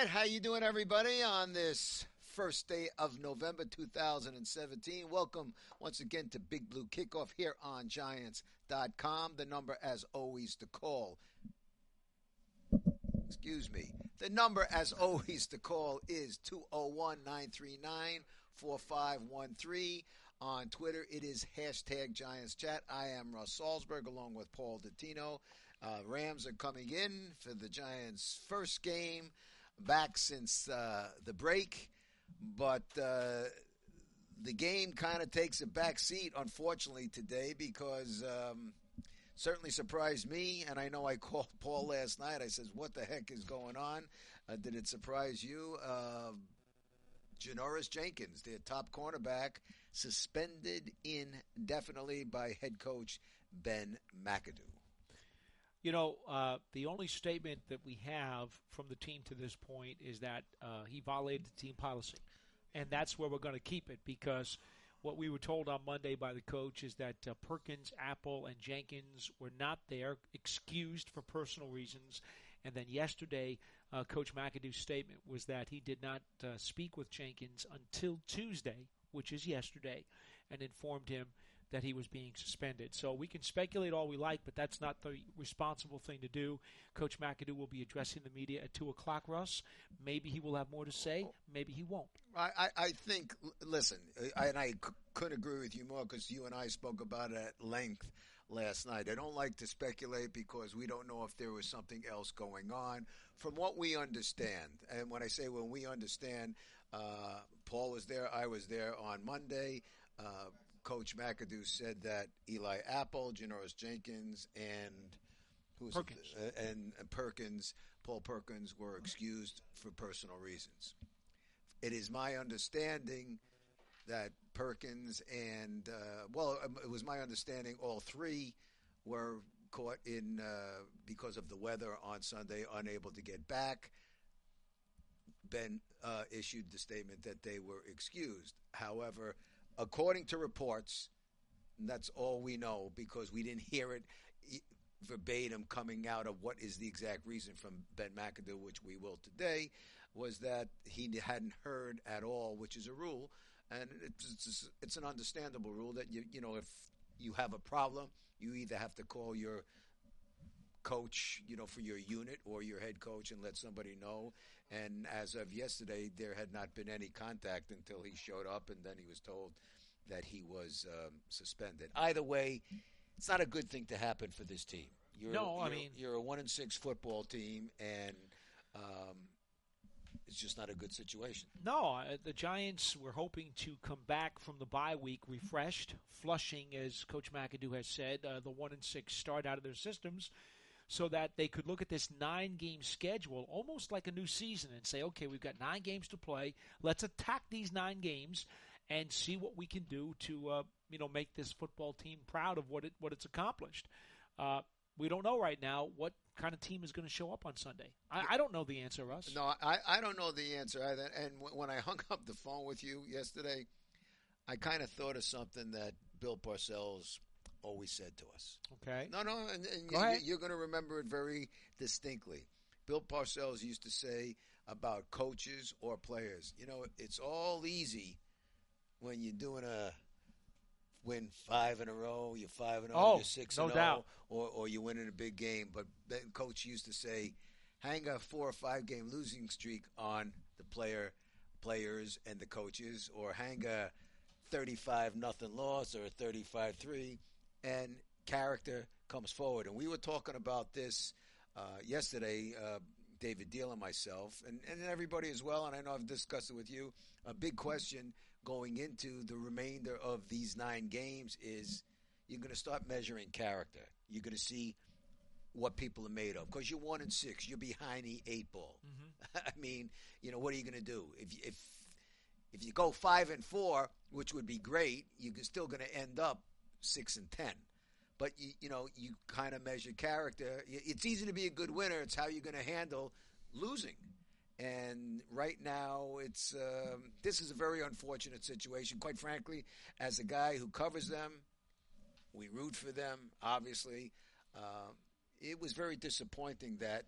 How you doing, everybody, on this first day of November 2017? Welcome once again to Big Blue Kickoff here on Giants.com. The number, as always, to call. Excuse me. The number, as always, to call is 201-939-4513. On Twitter, it is hashtag Giants Chat. I am Russ Salzberg along with Paul Dottino. Rams are coming in for the Giants' first game back since the break, but the game kind of takes a back seat, unfortunately, today because certainly surprised me, and I know I called Paul last night. I says, what the heck is going on? Did it surprise you? Janoris Jenkins, their top cornerback, suspended indefinitely by head coach Ben McAdoo. You know, the only statement that we have from the team to this point is that he violated the team policy. And that's where we're going to keep it, because what we were told on Monday by the coach is that Perkins, Apple, and Jenkins were not there, excused for personal reasons. And then yesterday, Coach McAdoo's statement was that he did not speak with Jenkins until Tuesday, which is yesterday, and informed him that he was being suspended. So we can speculate all we like, but that's not the responsible thing to do. Coach McAdoo will be addressing the media at 2 o'clock, Russ. Maybe he will have more to say. Maybe he won't. I think, listen, I couldn't agree with you more because you and I spoke about it at length last night. I don't like to speculate because we don't know if there was something else going on. From what we understand, and when I say when we understand, Paul was there, I was there on Monday. Coach McAdoo said that Eli Apple, Janoris Jenkins, and Perkins. Perkins, Paul Perkins, were excused for personal reasons. It is my understanding that Perkins and, it was my understanding all three were caught in, because of the weather on Sunday, unable to get back. Ben issued the statement that they were excused. However, according to reports, and that's all we know because we didn't hear it verbatim coming out of what is the exact reason from Ben McAdoo, which we will today, was that he hadn't heard at all, which is a rule, and it's an understandable rule that you know if you have a problem, you either have to call your coach, for your unit or your head coach and let somebody know. And as of yesterday, there had not been any contact until he showed up, and then he was told that he was suspended. Either way, it's not a good thing to happen for this team. You're a 1-6 football team, and it's just not a good situation. No, the Giants were hoping to come back from the bye week refreshed, flushing, as Coach McAdoo has said, the 1-6 start out of their systems, so that they could look at this 9-game schedule almost like a new season and say, okay, we've got 9 games to play. Let's attack these 9 games and see what we can do to make this football team proud of what it's accomplished. We don't know right now what kind of team is going to show up on Sunday. I don't know the answer, Russ. No, I don't know the answer either. And when I hung up the phone with you yesterday, I kind of thought of something that Bill Parcells always said to us. Okay. No, and you're going to remember it very distinctly. Bill Parcells used to say about coaches or players, it's all easy when you're doing a win 5 in a row, you're 5-0, you're 6-0, or you're winning a big game. But then coach used to say, hang a 4 or 5 game losing streak on the players and the coaches, or hang a 35-0 loss or a 35-3, and character comes forward. And we were talking about this yesterday, David Deal and myself, and everybody as well, and I know I've discussed it with you. A big question going into the remainder of these 9 games is you're going to start measuring character. You're going to see what people are made of, because you're 1-6. You're behind the 8 ball. Mm-hmm. I mean, what are you going to do? If you go 5-4, which would be great, you're still going to end up 6-10. But you kind of measure character. It's easy to be a good winner. It's how you're going to handle losing. And right now, this is a very unfortunate situation. Quite frankly, as a guy who covers them, we root for them. Obviously, it was very disappointing that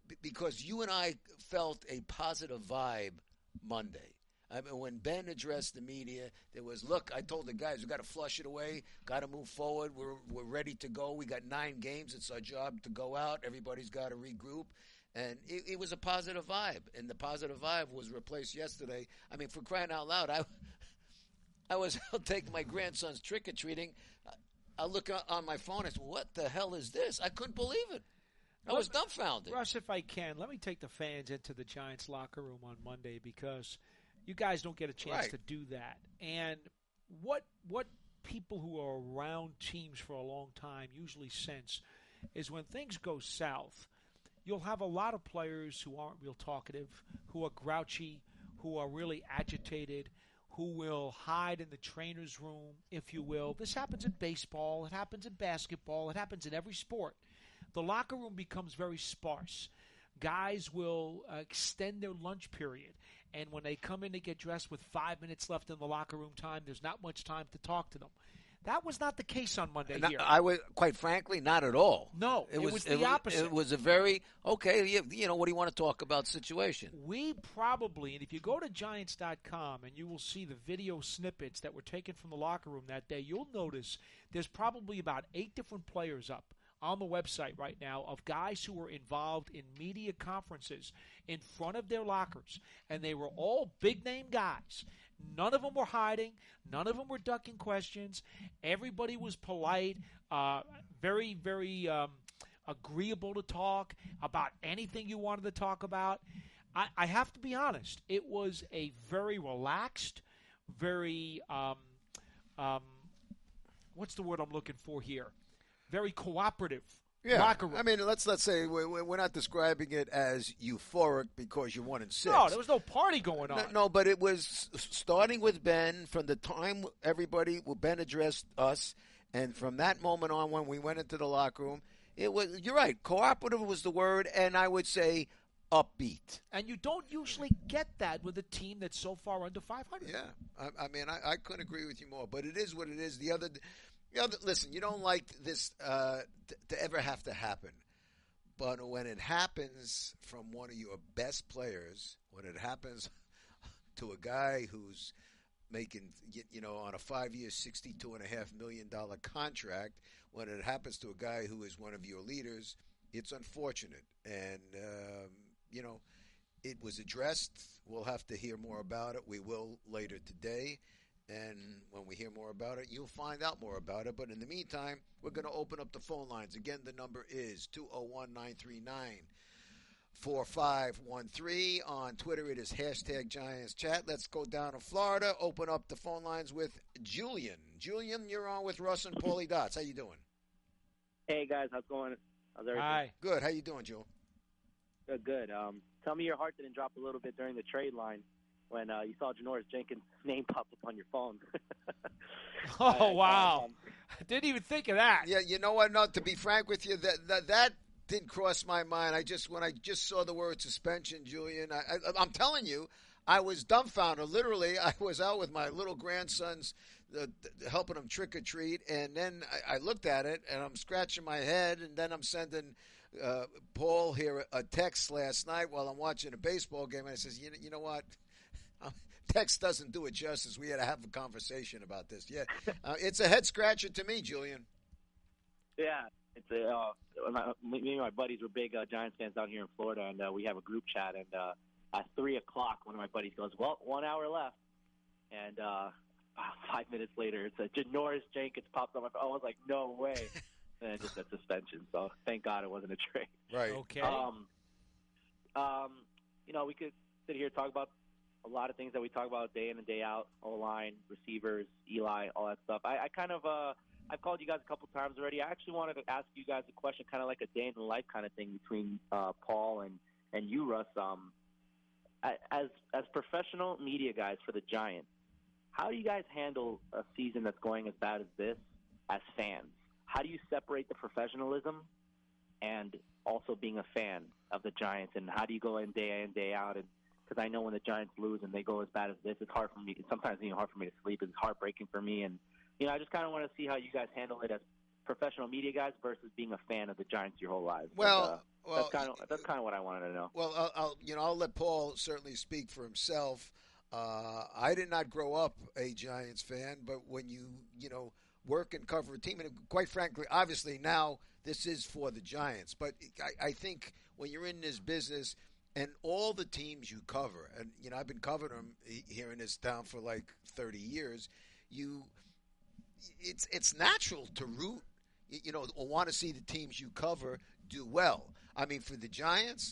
because you and I felt a positive vibe Monday. I mean, when Ben addressed the media, there was, look, I told the guys, we got to flush it away, got to move forward. We're ready to go. We got 9 games. It's our job to go out. Everybody's got to regroup. And it was a positive vibe. And the positive vibe was replaced yesterday. I mean, for crying out loud, I was out taking my grandson's trick-or-treating. I look on my phone and said, what the hell is this? I couldn't believe it. I was dumbfounded. Russ, if I can, let me take the fans into the Giants locker room on Monday because you guys don't get a chance to do that. And what people who are around teams for a long time usually sense is when things go south, you'll have a lot of players who aren't real talkative, who are grouchy, who are really agitated, who will hide in the trainer's room, if you will. This happens in baseball. It happens in basketball. It happens in every sport. The locker room becomes very sparse. Guys will extend their lunch period, and when they come in to get dressed with 5 minutes left in the locker room time, there's not much time to talk to them. That was not the case on Monday here. I would, quite frankly, not at all. No, it was the opposite. It was a very, okay, you know, what do you want to talk about situation? We probably, and if you go to Giants.com and you will see the video snippets that were taken from the locker room that day, you'll notice there's probably about 8 different players up on the website right now of guys who were involved in media conferences in front of their lockers, and they were all big-name guys. None of them were hiding. None of them were ducking questions. Everybody was polite, very, very agreeable to talk about anything you wanted to talk about. I have to be honest. It was a very relaxed, very what's the word I'm looking for here? Very cooperative locker room. I mean, let's say we're not describing it as euphoric because you 1-6. No, there was no party going on. No, but it was starting with Ben from the time Ben addressed us, and from that moment on when we went into the locker room, it was, you're right, cooperative was the word, and I would say upbeat. And you don't usually get that with a team that's so far under 500. Yeah, I mean, I couldn't agree with you more, but it is what it is. Listen, you don't like this to ever have to happen. But when it happens from one of your best players, when it happens to a guy who's making, on a 5-year, $62.5 million contract, when it happens to a guy who is one of your leaders, it's unfortunate. And, it was addressed. We'll have to hear more about it. We will later today. And when we hear more about it, you'll find out more about it. But in the meantime, we're going to open up the phone lines. Again, the number is 201-939-4513. On Twitter, it is #GiantsChat. Let's go down to Florida, open up the phone lines with Julian. Julian, you're on with Russ and Paulie Dots. How you doing? Hey, guys. How's it going? How's everything? Hi. Good. How you doing, Jule? Good. Tell me your heart didn't drop a little bit during the trade line when you saw Janoris Jenkins' name pop up on your phone. Wow. I didn't even think of that. Yeah, you know what? No, to be frank with you, that didn't cross my mind. When I just saw the word suspension, Julian, I'm telling you, I was dumbfounded. Literally, I was out with my little grandsons helping them trick or treat, and then I looked at it, and I'm scratching my head, and then I'm sending Paul here a text last night while I'm watching a baseball game, and I says, you know what? Text doesn't do it justice. We had to have a conversation about this. Yeah, it's a head scratcher to me, Julian. Yeah, it's me and my buddies were big Giants fans down here in Florida, and we have a group chat. And at 3:00, one of my buddies goes, "Well, 1 hour left," and 5 minutes later, it's a Janoris Jenkins popped on my phone. I was like, "No way!" And it just said suspension. So thank God it wasn't a trade. Right. Okay. We could sit here and talk about a lot of things that we talk about day in and day out, O-line, receivers, Eli, all that stuff. I've called you guys a couple times already. I actually wanted to ask you guys a question, kind of like a day in the life kind of thing between Paul and you, Russ. As professional media guys for the Giants, how do you guys handle a season that's going as bad as this as fans? How do you separate the professionalism and also being a fan of the Giants, and how do you go in, day out? And because I know when the Giants lose and they go as bad as this, it's hard for me. It's sometimes even hard for me to sleep. It's heartbreaking for me. And, I just kind of want to see how you guys handle it as professional media guys versus being a fan of the Giants your whole lives. Well, Well, that's kind of what I wanted to know. Well, I'll let Paul certainly speak for himself. I did not grow up a Giants fan, but when you work and cover a team, and quite frankly, obviously now this is for the Giants, but I think when you're in this business and all the teams you cover, and I've been covering them here in this town for like 30 years, it's natural to root, or want to see the teams you cover do well. I mean, for the Giants,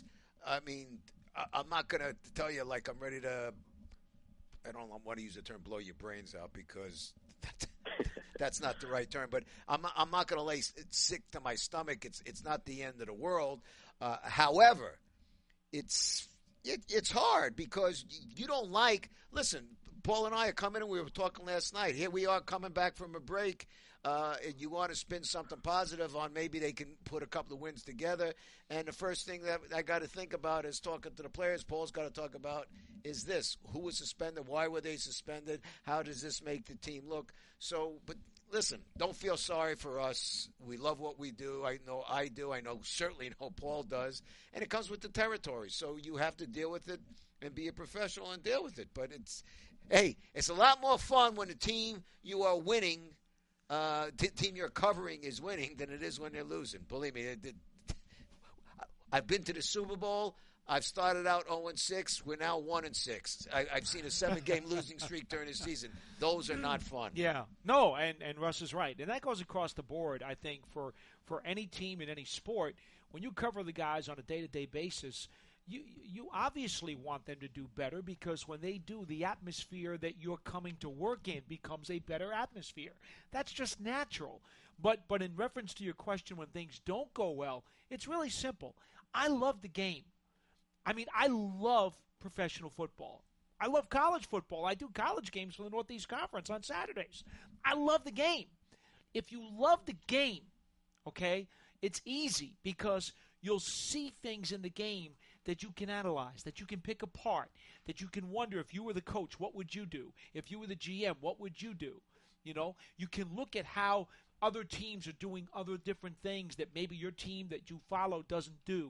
I'm not going to tell you like I'm ready to. I don't want to use the term "blow your brains out" because that's not the right term. But I'm not going to lay sick to my stomach. It's not the end of the world. However, it's hard because you don't like. Listen, Paul and I are coming in. We were talking last night. Here we are coming back from a break. And you want to spin something positive on maybe they can put a couple of wins together. And the first thing that I got to think about is talking to the players. Paul's got to talk about is this. Who was suspended? Why were they suspended? How does this make the team look? So, but listen, don't feel sorry for us. We love what we do. I know I do. I know certainly know Paul does. And it comes with the territory. So you have to deal with it and be a professional and deal with it. But it's a lot more fun when the team you are winning team you're covering is winning than it is when they're losing. Believe me, I've been to the Super Bowl. I've started out 0-6. We're now 1-6. I've seen a 7-game losing streak during the season. Those are not fun. Yeah. No, and Russ is right. And that goes across the board, I think, for any team in any sport. When you cover the guys on a day-to-day basis, you obviously want them to do better because when they do, the atmosphere that you're coming to work in becomes a better atmosphere. That's just natural. But in reference to your question when things don't go well, it's really simple. I love the game. I mean, I love professional football. I love college football. I do college games for the Northeast Conference on Saturdays. I love the game. If you love the game, okay, it's easy because you'll see things in the game that you can analyze, that you can pick apart, that you can wonder if you were the coach, what would you do? If you were the GM, what would you do? You can look at how other teams are doing other different things that maybe your team that you follow doesn't do.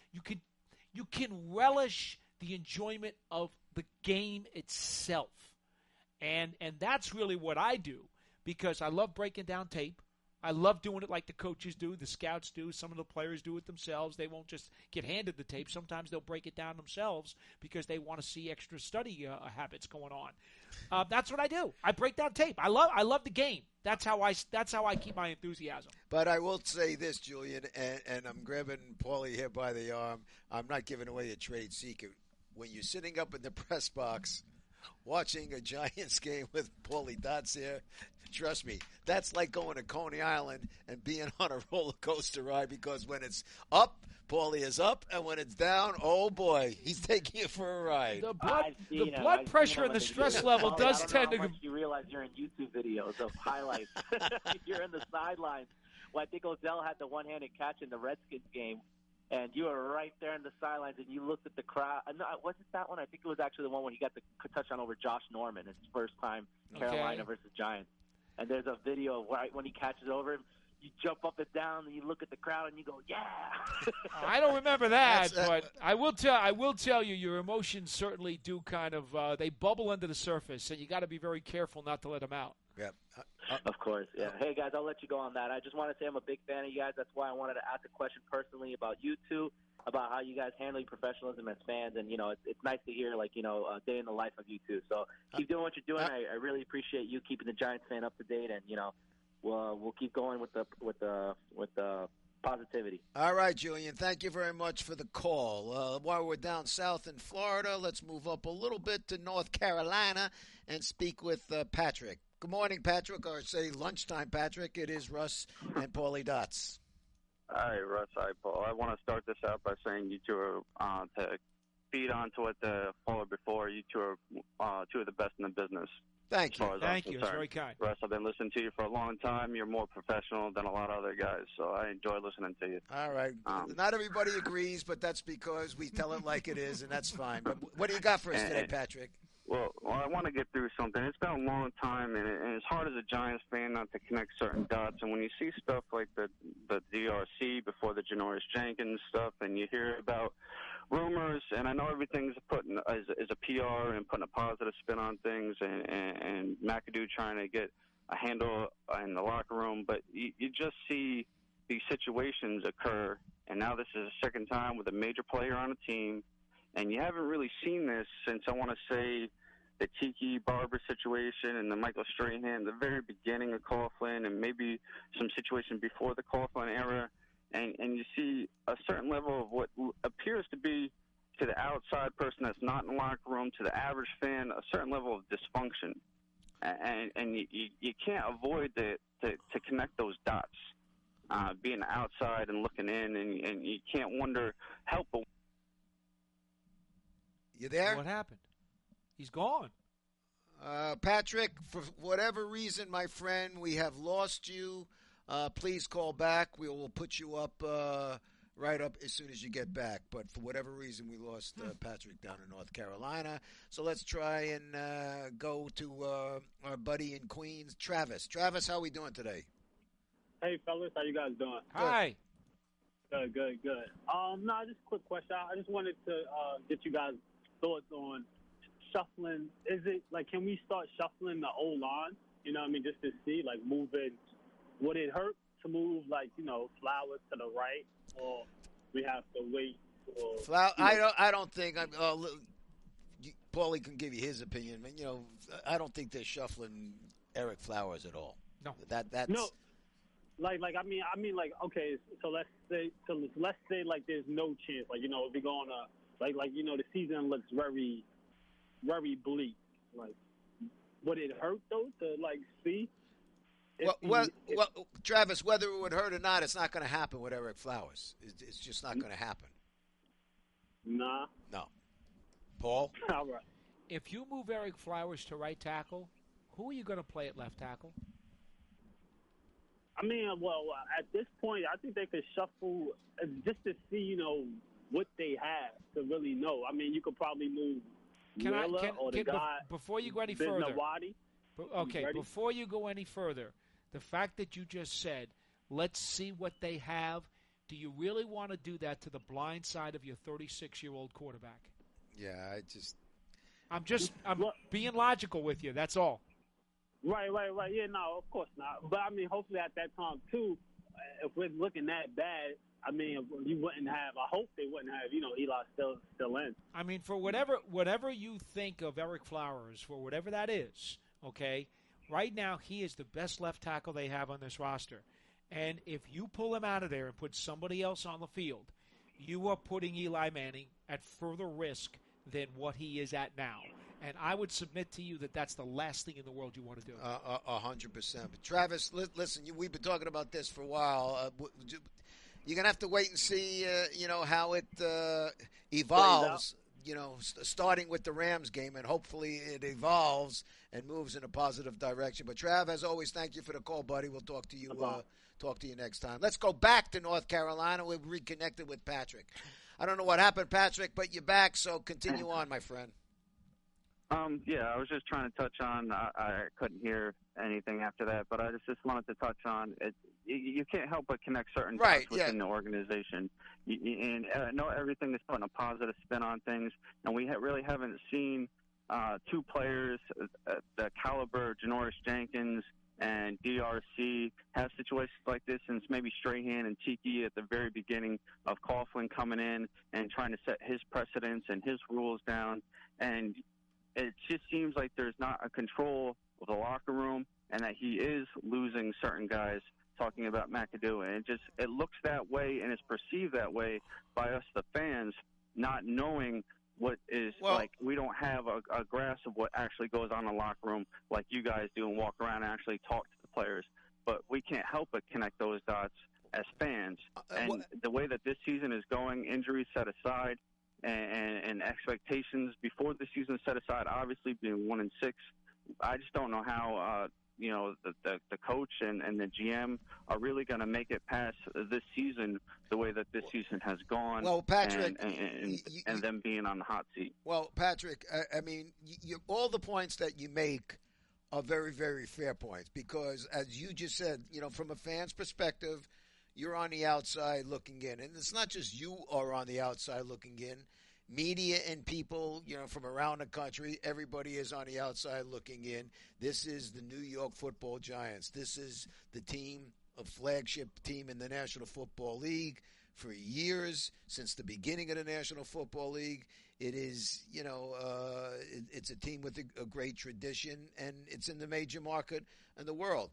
You can relish the enjoyment of the game itself. And that's really what I do because I love breaking down tape. I love doing it like the coaches do, the scouts do. Some of the players do it themselves. They won't just get handed the tape. Sometimes they'll break it down themselves because they want to see extra study habits going on. That's what I do. I break down tape. I love the game. That's how I keep my enthusiasm. But I will say this, Julian, and I'm grabbing Paulie here by the arm. I'm not giving away a trade secret. When you're sitting up in the press box watching a Giants game with Paulie Dots here, trust me, that's like going to Coney Island and being on a roller coaster ride because when it's up, Paulie is up, and when it's down, oh boy, he's taking you for a ride. The blood pressure and the stress level does tend to. You realize you're in YouTube videos of highlights. You're in the sidelines. Well, I think Odell had the one-handed catch in the Redskins game, and you were right there in the sidelines, and you looked at the crowd. No, was it that one? I think it was actually the one when he got the touchdown over Josh Norman, his first time Carolina versus Giants. And there's a video of right when he catches over him. You jump up and down, and you look at the crowd, and you go, "Yeah!" I don't remember that, but I will tell you, your emotions certainly do kind of they bubble under the surface, and you got to be very careful not to let them out. Yeah, of course. Yeah. Hey guys, I'll let you go on that. I just want to say I'm a big fan of you guys. That's why I wanted to ask a question personally about you two, about how you guys handle your professionalism as fans, and it's nice to hear a day in the life of you two. So keep doing what you're doing. I really appreciate you keeping the Giants fan up to date, and we'll keep going with the positivity. All right, Julian. Thank you very much for the call. While we're down south in Florida, let's move up a little bit to North Carolina and speak with Patrick. Good morning, Patrick, or say lunchtime, Patrick. It is Russ and Paulie Dots. Hi, Russ. Hi, Paul. I want to start this out by saying you two are, to feed on to what the caller before, you two are two of the best in the business. Thank you. Thank you. It's very kind. Russ, I've been listening to you for a long time. You're more professional than a lot of other guys, so I enjoy listening to you. All right. Not everybody agrees, but that's because we tell it like it is, and that's fine. But what do you got for us today, Patrick? Well, I want to get through something. It's been a long time, and it's hard as a Giants fan not to connect certain dots. And when you see stuff like the DRC before the Janoris Jenkins stuff, and you hear about rumors, and I know everything's put in, is a PR and putting a positive spin on things, and McAdoo trying to get a handle in the locker room, but you just see these situations occur, and now this is the second time with a major player on a team. And you haven't really seen this since, I want to say, the Tiki Barber situation and the Michael Strahan, the very beginning of Coughlin, and maybe some situation before the Coughlin era. And you see a certain level of what appears to be, to the outside person that's not in the locker room, to the average fan, a certain level of dysfunction. And you can't avoid to connect those dots, being outside and looking in, and you can't help but. You there? What happened? He's gone. Patrick, for whatever reason, my friend, we have lost you. Please call back. We will put you up right up as soon as you get back. But for whatever reason, we lost Patrick down in North Carolina. So let's try and go to our buddy in Queens, Travis. Travis, how are we doing today? Hey, fellas. How you guys doing? Hi. Good. No, just a quick question. I just wanted to get you guys' thoughts on shuffling. Is it like, can we start shuffling the O-line? You know what I mean? Just to see, like, moving. Would it hurt to move, like, Flowers to the right, or we have to wait for? I don't think. Paulie can give you his opinion, but I don't think they're shuffling Eric Flowers at all. No, that's no. Like I mean, like, okay. So let's say like there's no chance. Like, if we're going to the season looks very, very bleak. Like, would it hurt though to like see? Well, Travis, whether it would hurt or not, it's not going to happen with Eric Flowers. It's just not going to happen. Nah. No. Paul? All right. If you move Eric Flowers to right tackle, who are you going to play at left tackle? I mean, well, at this point, I think they could shuffle just to see, what they have to really know. I mean, you could probably move Wheeler or the guy. Before you go any further. Okay, before you go any further, the fact that you just said, let's see what they have, do you really want to do that to the blind side of your 36-year-old quarterback? Yeah, I'm being logical with you, that's all. Right. Yeah, no, of course not. But, I mean, hopefully at that time, too, if we're looking that bad, I mean, you wouldn't have – I hope they wouldn't have, Eli still in. I mean, for whatever you think of Eric Flowers, for whatever that is, okay, right now he is the best left tackle they have on this roster. And if you pull him out of there and put somebody else on the field, you are putting Eli Manning at further risk than what he is at now. And I would submit to you that that's the last thing in the world you want to do. 100%. But Travis, listen, we've been talking about this for a while. You're going to have to wait and see, how it evolves, starting with the Rams game. And hopefully it evolves and moves in a positive direction. But, Trav, as always, thank you for the call, buddy. We'll talk to you next time. Let's go back to North Carolina. We're reconnected with Patrick. I don't know what happened, Patrick, but you're back, so continue on, my friend. Yeah, I was just trying to touch on. I couldn't hear anything after that, but I just wanted to touch on it. You can't help but connect certain dots within the organization. And I know everything is putting a positive spin on things, and we really haven't seen two players the caliber of Janoris Jenkins and DRC have situations like this since maybe Strahan and Tiki at the very beginning of Coughlin coming in and trying to set his precedents and his rules down. And it just seems like there's not a control of the locker room and that he is losing certain guys, talking about McAdoo. And it looks that way and is perceived that way by us, the fans, not knowing what is we don't have a grasp of what actually goes on in the locker room like you guys do and walk around and actually talk to the players. But we can't help but connect those dots as fans. And the way that this season is going, injuries set aside, and expectations before the season set aside, obviously being 1-6, I just don't know how the coach and the GM are really going to make it past this season the way that this season has gone. Well, Patrick, and them being on the hot seat. Well, Patrick, I mean, all the points that you make are very, very fair points because, as you just said, from a fan's perspective, you're on the outside looking in, and it's not just you are on the outside looking in. Media and people, from around the country, everybody is on the outside looking in. This is the New York Football Giants. This is the team, a flagship team in the National Football League for years, since the beginning of the National Football League. It is, it's a team with a great tradition, and it's in the major market in the world.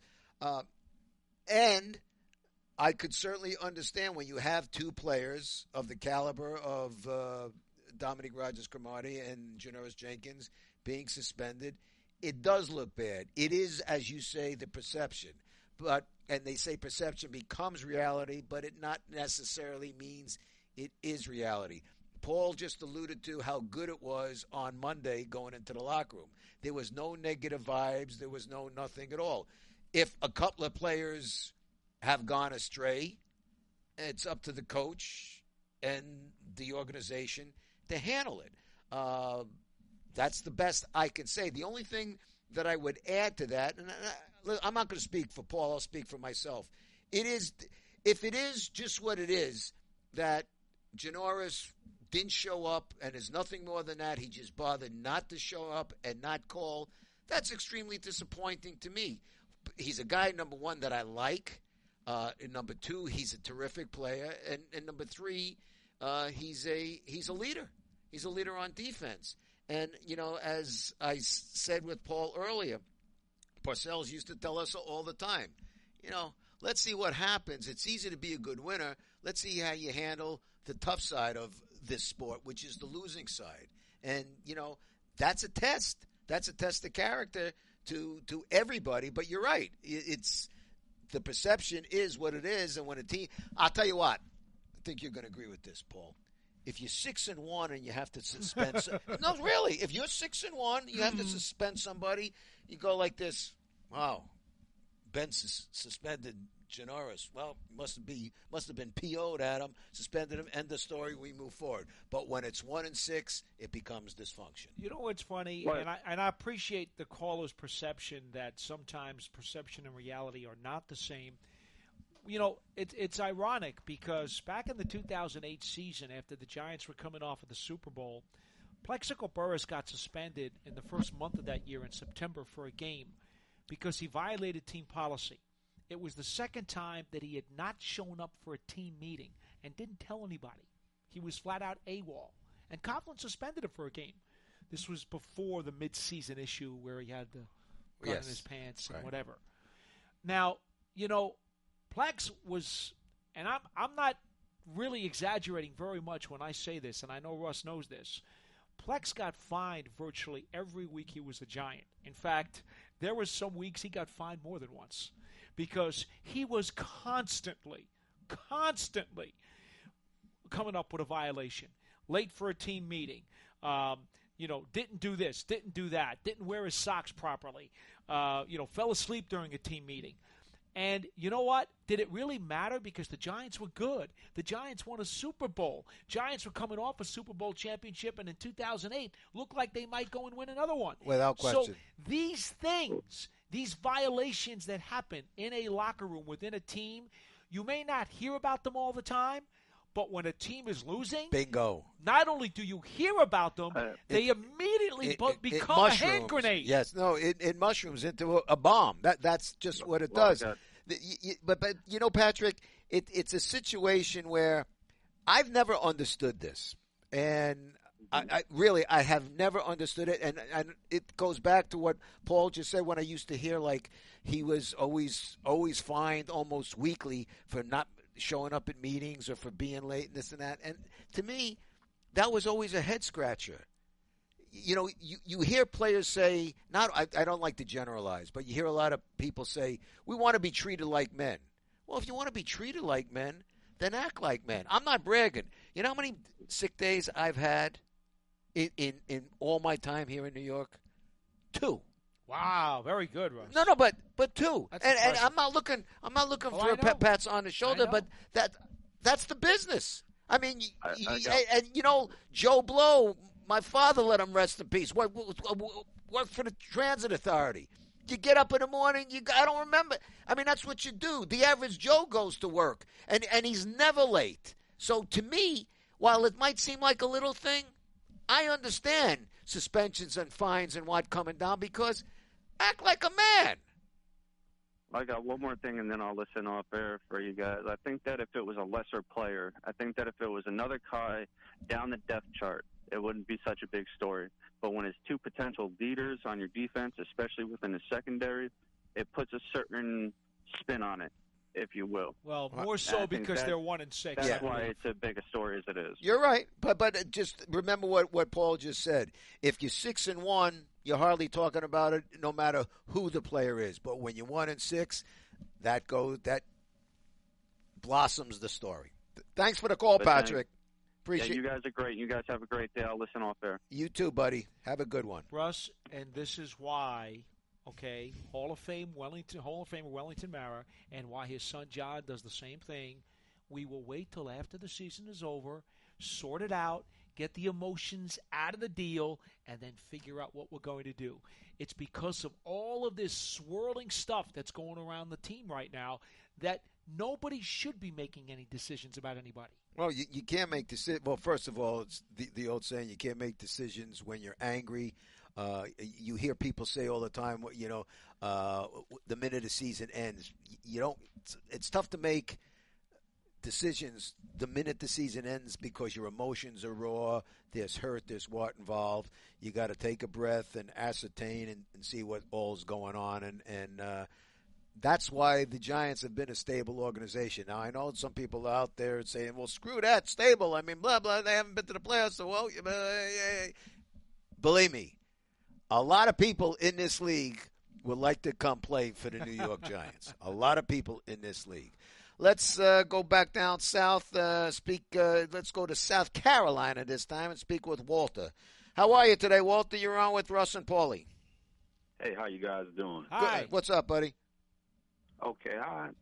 And I could certainly understand when you have two players of the caliber of Dominique Rodgers-Cromartie and Janoris Jenkins being suspended, it does look bad. It is, as you say, the perception. And they say perception becomes reality, but it not necessarily means it is reality. Paul just alluded to how good it was on Monday going into the locker room. There was no negative vibes. There was nothing at all. If a couple of players have gone astray, it's up to the coach and the organization to handle it. That's the best I can say. The only thing that I would add to that, and I'm not going to speak for Paul, I'll speak for myself. If it is just what it is, that Janoris didn't show up and is nothing more than that, he just bothered not to show up and not call, that's extremely disappointing to me. He's a guy, number one, that I like. And number two, he's a terrific player. And number three, he's a leader. He's a leader on defense. And, as I said with Paul earlier, Parcells used to tell us all the time, let's see what happens. It's easy to be a good winner. Let's see how you handle the tough side of this sport, which is the losing side. And, that's a test. That's a test of character to everybody. But you're right. It's the perception is what it is. And when a team, I'll tell you what, I think you're going to agree with this, Paul. If you're 6-1 and you have to suspend, no, really, if you're 6-1, you have to suspend somebody. You go like this. Wow, Ben suspended Janoris. Well, must have been PO'd at him, suspended him. End the story. We move forward. But when it's 1-6, it becomes dysfunction. You know what's funny, Right. and I appreciate the caller's perception that sometimes perception and reality are not the same. It's ironic because back in the 2008 season, after the Giants were coming off of the Super Bowl, Plexico Burress got suspended in the first month of that year in September for a game because he violated team policy. It was the second time that he had not shown up for a team meeting and didn't tell anybody. He was flat out AWOL. And Coughlin suspended him for a game. This was before the mid-season issue where he had the gun in his pants and whatever. Now, Plex was, and I'm not really exaggerating very much when I say this, and I know Russ knows this. Plex got fined virtually every week he was a Giant. In fact, there were some weeks he got fined more than once because he was constantly coming up with a violation. Late for a team meeting, didn't do this, didn't do that, didn't wear his socks properly, fell asleep during a team meeting. And you know what? Did it really matter? Because the Giants were good. The Giants won a Super Bowl. Giants were coming off a Super Bowl championship, and in 2008, looked like they might go and win another one. Without question. So these things, these violations that happen in a locker room within a team, you may not hear about them all the time, but when a team is losing, bingo. Not only do you hear about them, they immediately become a hand grenade. Yes, no, it mushrooms into a bomb. That's just what it does. But Patrick, it's a situation where I've never understood this, and I have never understood it, and it goes back to what Paul just said when I used to hear like he was always fined almost weekly for not showing up at meetings or for being late and this and that. And to me, that was always a head scratcher. You hear players say, I don't like to generalize, but you hear a lot of people say, we want to be treated like men. Well, if you want to be treated like men, then act like men. I'm not bragging. You know how many sick days I've had in all my time here in New York? 2. Wow, very good, Russ. No, but two. That's And impressive. I'm not looking for pats on the shoulder, but that's the business. I mean, and you know, Joe Blow, my father, let him rest in peace. Worked for the Transit Authority. You get up in the morning, I don't remember. I mean, that's what you do. The average Joe goes to work, and he's never late. So to me, while it might seem like a little thing, I understand suspensions and fines and what coming down, because act like a man. I got one more thing, and then I'll listen off air for you guys. I think that if it was a lesser player, I think that if it was another guy down the depth chart, it wouldn't be such a big story. But when it's two potential leaders on your defense, especially within the secondary, it puts a certain spin on it, if you will. Well, more so because they're 1-6. That's why it's as big a story as it is. You're right, but just remember what Paul just said. If you're 6-1, you're hardly talking about it, no matter who the player is. But when you're 1-6, that blossoms the story. Thanks for the call, Patrick. Appreciate. Yeah, you guys are great. You guys have a great day. I'll listen off there. You too, buddy. Have a good one, Russ. And this is why. Okay, Hall of Famer Wellington Mara, and why his son John does the same thing. We will wait till after the season is over, sort it out, get the emotions out of the deal, and then figure out what we're going to do. It's because of all of this swirling stuff that's going around the team right now that nobody should be making any decisions about anybody. Well, you can't make decisions. Well, first of all, it's the old saying, you can't make decisions when you're angry. You hear people say all the time, you know, the minute the season ends, you don't. It's tough to make decisions the minute the season ends because your emotions are raw. There's hurt. There's what involved. You got to take a breath and ascertain and see what all's going on, and that's why the Giants have been a stable organization. Now, I know some people out there saying, well, screw that, stable. I mean, blah, blah, they haven't been to the playoffs, so, well, believe me, a lot of people in this league would like to come play for the New York Giants. A lot of people in this league. Let's go back down south, let's go to South Carolina this time and speak with Walter. How are you today, Walter? You're on with Russ and Paulie. Hey, how you guys doing? Hi. Good. What's up, buddy? Okay, I'm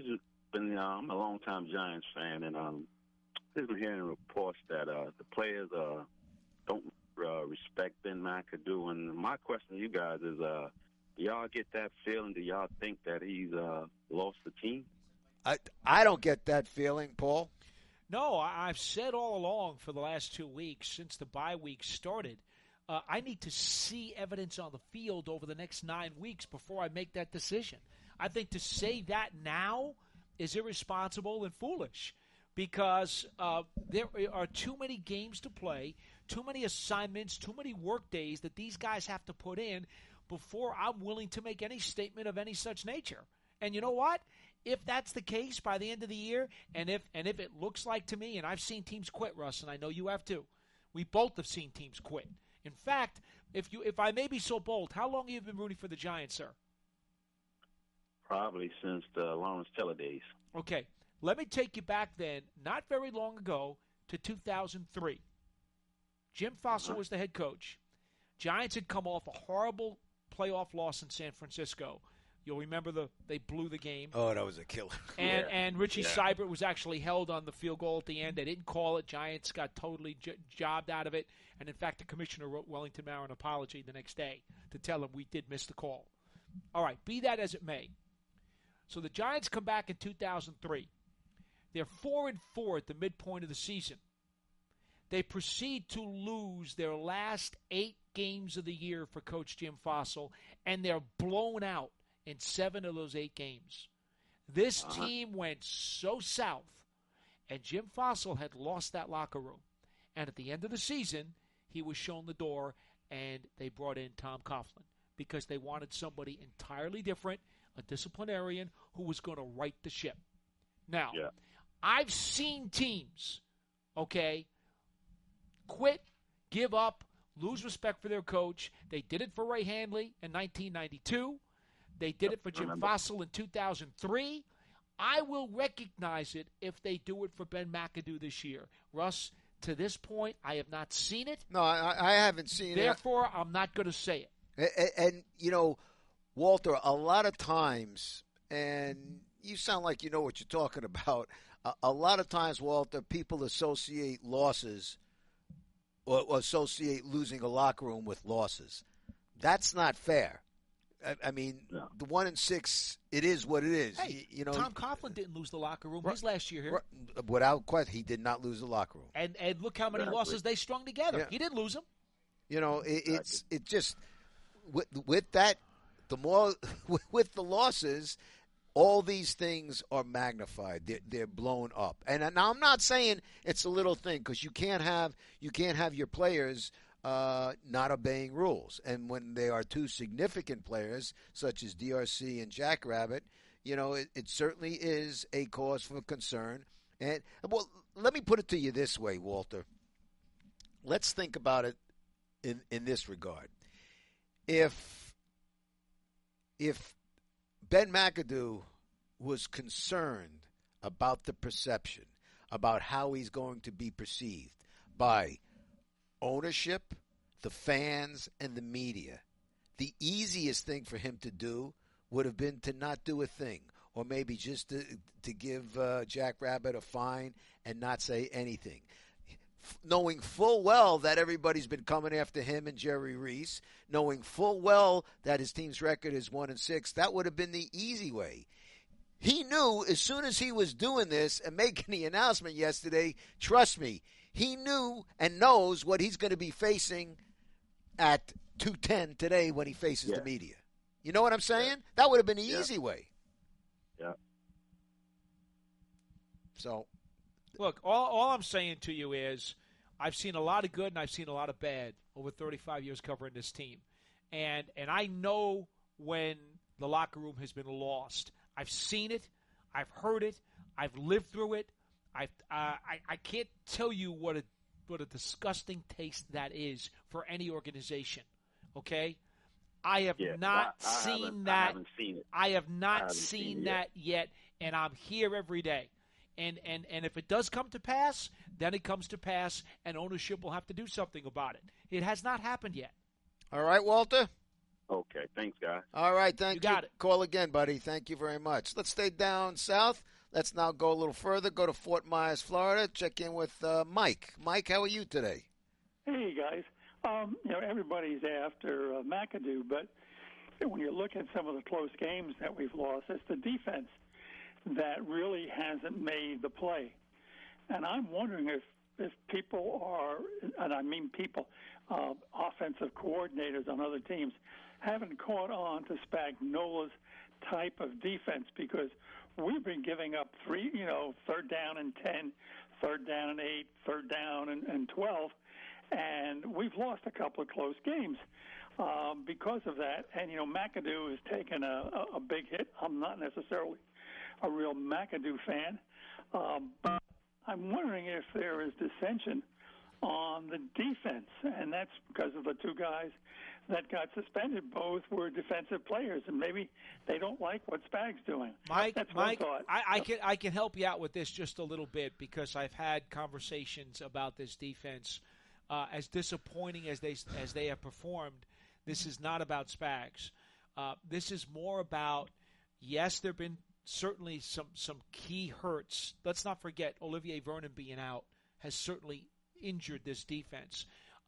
a long-time Giants fan, and just been hearing reports that the players don't respect Ben McAdoo. And my question to you guys is, do y'all get that feeling? Do y'all think that he's lost the team? I don't get that feeling, Paul. No, I've said all along for the last 2 weeks, since the bye week started, I need to see evidence on the field over the next 9 weeks before I make that decision. I think to say that now is irresponsible and foolish because there are too many games to play, too many assignments, too many work days that these guys have to put in before I'm willing to make any statement of any such nature. And you know what? If that's the case by the end of the year, and if it looks like to me, and I've seen teams quit, Russ, and I know you have too. We both have seen teams quit. In fact, if I may be so bold, how long have you been rooting for the Giants, sir? Probably since the Lawrence Taylor days. Okay, let me take you back then, not very long ago, to 2003. Jim Fassel was the head coach. Giants had come off a horrible playoff loss in San Francisco. You'll remember they blew the game. Oh, that was a killer. And Richie Seibert was actually held on the field goal at the end. They didn't call it. Giants got totally jobbed out of it. And, in fact, the commissioner wrote Wellington Mara an apology the next day to tell him we did miss the call. All right, be that as it may. So the Giants come back in 2003. They're 4-4 at the midpoint of the season. They proceed to lose their last 8 games of the year for Coach Jim Fassel, and they're blown out in 7 of those 8 games. This team went so south, and Jim Fassel had lost that locker room. And at the end of the season, he was shown the door, and they brought in Tom Coughlin because they wanted somebody entirely different, a disciplinarian who was going to right the ship. Now, I've seen teams, quit, give up, lose respect for their coach. They did it for Ray Handley in 1992. They did it for Jim Fassel in 2003. I will recognize it if they do it for Ben McAdoo this year. Russ, to this point, I have not seen it. No, I haven't seen it. Therefore, I'm not going to say it. And Walter, a lot of times, and you sound like you know what you're talking about. A lot of times, Walter, people associate losses or associate losing a locker room with losses. That's not fair. I mean, no. The 1-6, it is what it is. Hey, Tom Coughlin didn't lose the locker room his last year here. Without question, he did not lose the locker room. And look how many losses they strung together. Yeah. He didn't lose them. It's just with that, the more with the losses, all these things are magnified. They're blown up. And now I'm not saying it's a little thing, because you can't have your players not obeying rules. And when they are two significant players, such as DRC and Jackrabbit, it certainly is a cause for concern. And well, let me put it to you this way, Walter. Let's think about it in this regard. If Ben McAdoo was concerned about the perception, about how he's going to be perceived by ownership, the fans, and the media, the easiest thing for him to do would have been to not do a thing, or maybe just to give Jackrabbit a fine and not say anything. Knowing full well that everybody's been coming after him and Jerry Reese, knowing full well that his team's record is 1-6, that would have been the easy way. He knew as soon as he was doing this and making the announcement yesterday, trust me, he knew and knows what he's going to be facing at 2:10 today when he faces the media. You know what I'm saying? Yeah. That would have been the easy way. Yeah. So, look, all I'm saying to you is I've seen a lot of good and I've seen a lot of bad over 35 years covering this team. And I know when the locker room has been lost. I've seen it. I've heard it. I've lived through it. I can't tell you what a disgusting taste that is for any organization. Okay? I have not seen that. I haven't seen it. I have not seen that yet, and I'm here every day. And if it does come to pass, then it comes to pass, and ownership will have to do something about it. It has not happened yet. All right, Walter? Okay, thanks, guys. All right, thank you. Got it. Call again, buddy. Thank you very much. Let's stay down south. Let's now go a little further, go to Fort Myers, Florida, check in with Mike. Mike, how are you today? Hey, guys. Everybody's after McAdoo, but when you look at some of the close games that we've lost, it's the defense that really hasn't made the play. And I'm wondering if people are, and I mean people, offensive coordinators on other teams, haven't caught on to Spagnuolo's type of defense, because we've been giving up third down and 10, third down and 8, third down and 12, and we've lost a couple of close games because of that. And, McAdoo has taken a big hit. I'm not necessarily a real McAdoo fan, but I'm wondering if there is dissension on the defense, and that's because of the two guys that got suspended. Both were defensive players, and maybe they don't like what Spag's doing. Mike, that's my thought. I can help you out with this just a little bit, because I've had conversations about this defense. As disappointing as they have performed, this is not about Spags. This is more about, yes, there have been certainly some key hurts. Let's not forget Olivier Vernon being out has certainly injured this defense.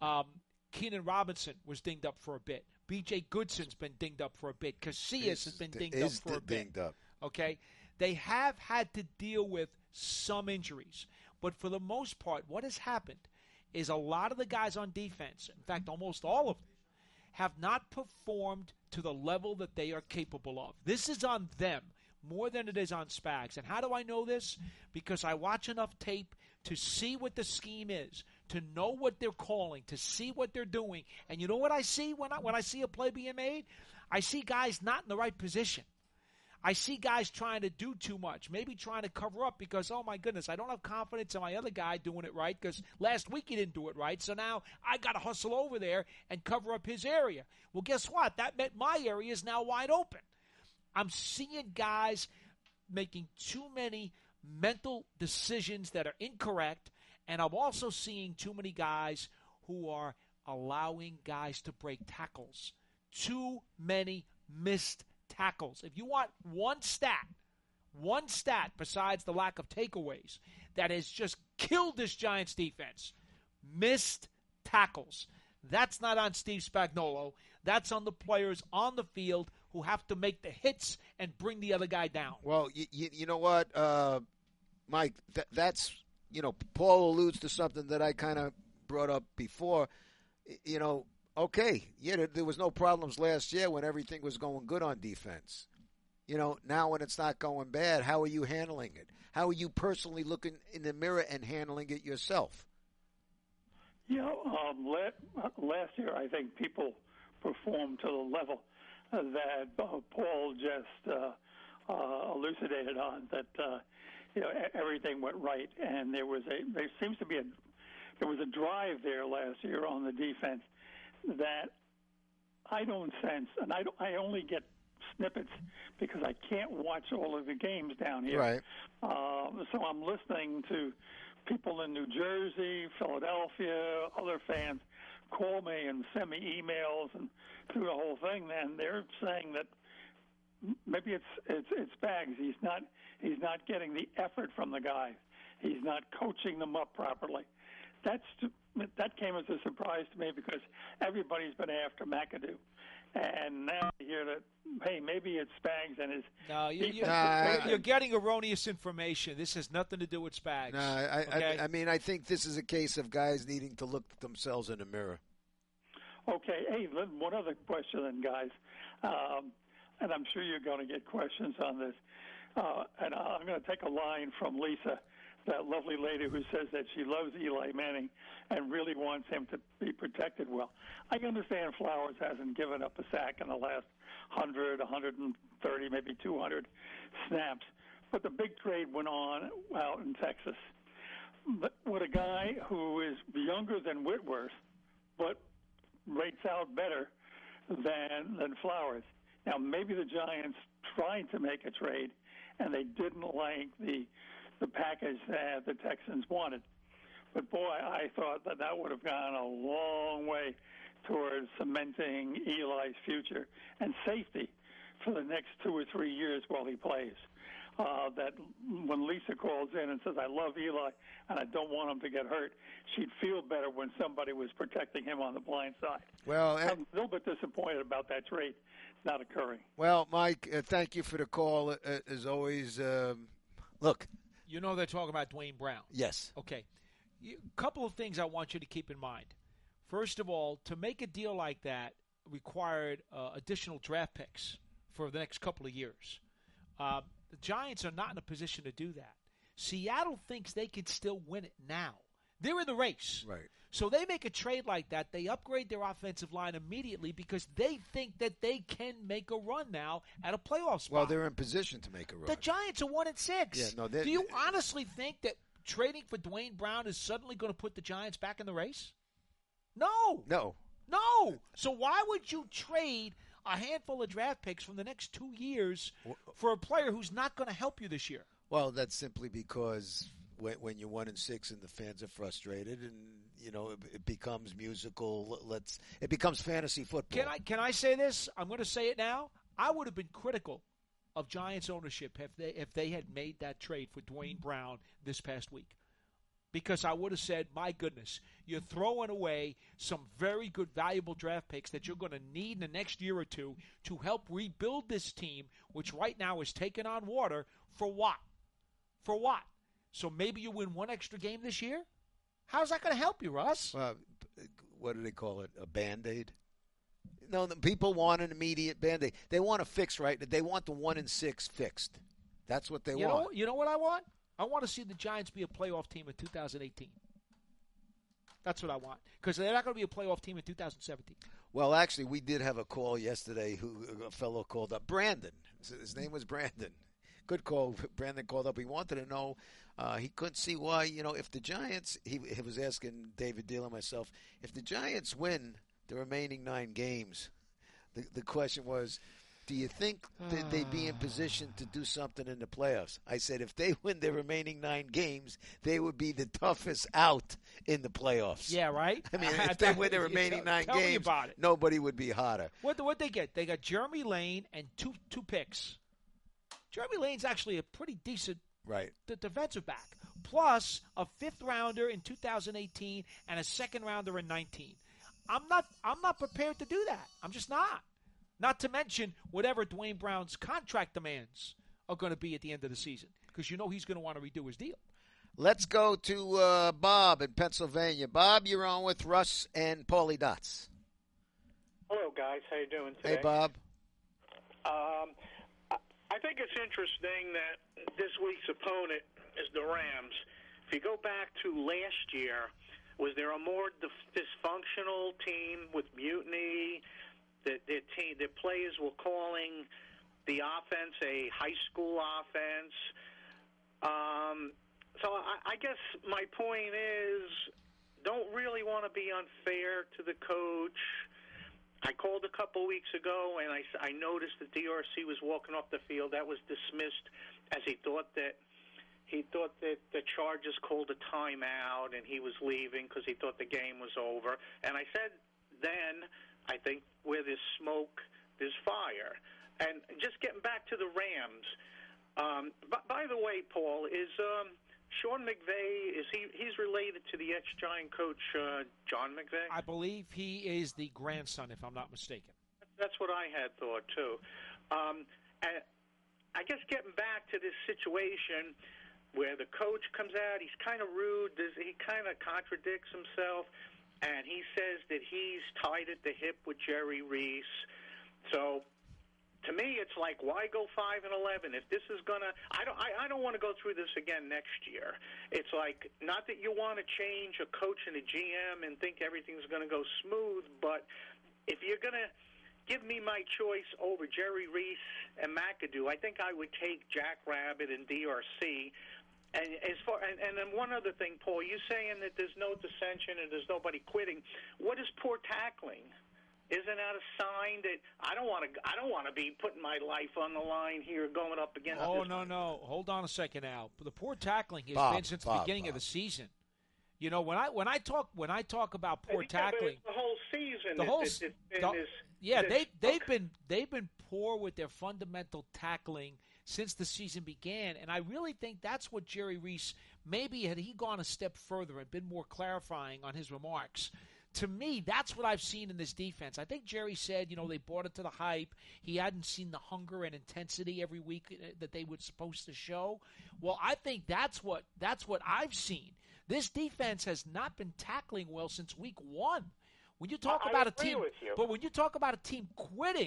Keenan Robinson was dinged up for a bit. B.J. Goodson's been dinged up for a bit. Casillas has been dinged up for a bit. Okay? They have had to deal with some injuries. But for the most part, what has happened is a lot of the guys on defense, in fact, almost all of them, have not performed to the level that they are capable of. This is on them more than it is on Spags. And how do I know this? Because I watch enough tape to see what the scheme is, to know what they're calling, to see what they're doing. And you know what I see when I see a play being made? I see guys not in the right position. I see guys trying to do too much, maybe trying to cover up because, oh, my goodness, I don't have confidence in my other guy doing it right because last week he didn't do it right, so now I got to hustle over there and cover up his area. Well, guess what? That meant my area is now wide open. I'm seeing guys making too many mental decisions that are incorrect, and I'm also seeing too many guys who are allowing guys to break tackles too many missed tackles. If you want one stat besides the lack of takeaways that has just killed this Giants defense, missed tackles. That's not on Steve Spagnuolo. That's on the players on the field who have to make the hits and bring the other guy down. Well, you know what, Mike, that's, Paul alludes to something that I kind of brought up before. Okay, there was no problems last year when everything was going good on defense. Now when it's not going bad, how are you handling it? How are you personally looking in the mirror and handling it yourself? Last year I think people performed to the level that Paul just elucidated on, that everything went right, and there was a drive there last year on the defense that I don't sense, and I only get snippets because I can't watch all of the games down here. Right. So I'm listening to people in New Jersey, Philadelphia, other fans call me and send me emails and through the whole thing. And they're saying that maybe it's Spags. He's not getting the effort from the guys. He's not coaching them up properly. That came as a surprise to me because everybody's been after McAdoo. And now I hear that, hey, maybe it's Spags and his... No, you're getting erroneous information. This has nothing to do with Spags. No, I think this is a case of guys needing to look at themselves in the mirror. Okay. Hey, one other question then, guys. And I'm sure you're going to get questions on this. And I'm going to take a line from Lisa, that lovely lady who says that she loves Eli Manning and really wants him to be protected well. I understand Flowers hasn't given up a sack in the last 100, 130, maybe 200 snaps, but the big trade went on out in Texas. But with a guy who is younger than Whitworth, but rates out better than Flowers. Now, maybe the Giants tried to make a trade, and they didn't like the package that the Texans wanted. But, boy, I thought that would have gone a long way towards cementing Eli's future and safety for the next 2 or 3 years while he plays. That when Lisa calls in and says, I love Eli and I don't want him to get hurt, she'd feel better when somebody was protecting him on the blind side. Well, I'm a little bit disappointed about that trade not occurring. Well, Mike, thank you for the call. As always, look. You know they're talking about Dwayne Brown. Yes. Okay. A couple of things I want you to keep in mind. First of all, to make a deal like that required additional draft picks for the next couple of years. The Giants are not in a position to do that. Seattle thinks they can still win it now. They're in the race. Right. So they make a trade like that. They upgrade their offensive line immediately because they think that they can make a run now at a playoff spot. Well, they're in position to make a run. The Giants are 1-6. Yeah, no, do you honestly think that trading for Dwayne Brown is suddenly going to put the Giants back in the race? No. No. So why would you trade a handful of draft picks from the next 2 years for a player who's not going to help you this year? Well, that's simply because when you're 1-6 and the fans are frustrated and it becomes musical. It becomes fantasy football. Can I say this? I'm going to say it now. I would have been critical of Giants ownership if they had made that trade for Dwayne Brown this past week, because I would have said, my goodness, you're throwing away some very good, valuable draft picks that you're going to need in the next year or two to help rebuild this team, which right now is taking on water. For what? So maybe you win one extra game this year? How's that going to help you, Russ? Well, what do they call it? A Band-Aid? No, the people want an immediate Band-Aid. They want a fix, right? They want the 1-6 fixed. That's what they want. You know what I want? I want to see the Giants be a playoff team in 2018. That's what I want, because they're not going to be a playoff team in 2017. Well, actually, we did have a call yesterday. A fellow called up, Brandon. His name was Brandon. Good call. Brandon called up. He wanted to know. He couldn't see why, if the Giants, he was asking David Deal and myself, if the Giants win the remaining 9 games, the question was, do you think that they'd be in position to do something in the playoffs? I said if they win their remaining 9 games, they would be the toughest out in the playoffs. Yeah, right? I mean, if they win their remaining 9 tell me games, about it. nobody would be hotter. What they get? They got Jeremy Lane and two picks. Jeremy Lane's actually a pretty decent defensive back, plus a 5th rounder in 2018 and a 2nd rounder in 19. I'm not prepared to do that. I'm just not. Not to mention whatever Dwayne Brown's contract demands are going to be at the end of the season, because you know he's going to want to redo his deal. Let's go to Bob in Pennsylvania. Bob, you're on with Russ and Paulie Dots. Hello, guys. How you doing today? Hey, Bob. I think it's interesting that this week's opponent is the Rams. If you go back to last year, was there a more dysfunctional team with mutiny? The players were calling the offense a high school offense. So I guess my point is, don't really want to be unfair to the coach. I called a couple weeks ago, and I noticed that DRC was walking off the field. That was dismissed as he thought that the Chargers called a timeout, and he was leaving because he thought the game was over. And I said then, I think where there's smoke, there's fire. And just getting back to the Rams. By the way, Paul, is Sean McVay, he's related to the ex-Giant coach John McVay? I believe he is the grandson, if I'm not mistaken. That's what I had thought, too. And I guess getting back to this situation where the coach comes out, he's kind of rude, he kind of contradicts himself, and he says that he's tied at the hip with Jerry Reese. So to me, it's like, why go 5-11 if this is gonna? I don't want to go through this again next year. It's like, not that you want to change a coach and a GM and think everything's going to go smooth, but if you're going to give me my choice over Jerry Reese and McAdoo, I think I would take Jack Rabbit and DRC. And then one other thing, Paul, you saying that there's no dissension and there's nobody quitting. What is poor tackling? Isn't that a sign that I don't want to be putting my life on the line here, going up against? Oh, no. Hold on a second, Al. The poor tackling has been since the beginning of the season. You know, when I talk about poor tackling, the whole season. They've been poor with their fundamental tackling since the season began, and I really think that's what Jerry Reese, maybe had he gone a step further and been more clarifying on his remarks. To me, that's what I've seen in this defense. I think Jerry said, they bought it to the hype. He hadn't seen the hunger and intensity every week that they were supposed to show. Well, I think that's what I've seen. This defense has not been tackling well since week 1. When you talk about a team, but when you talk about a team quitting,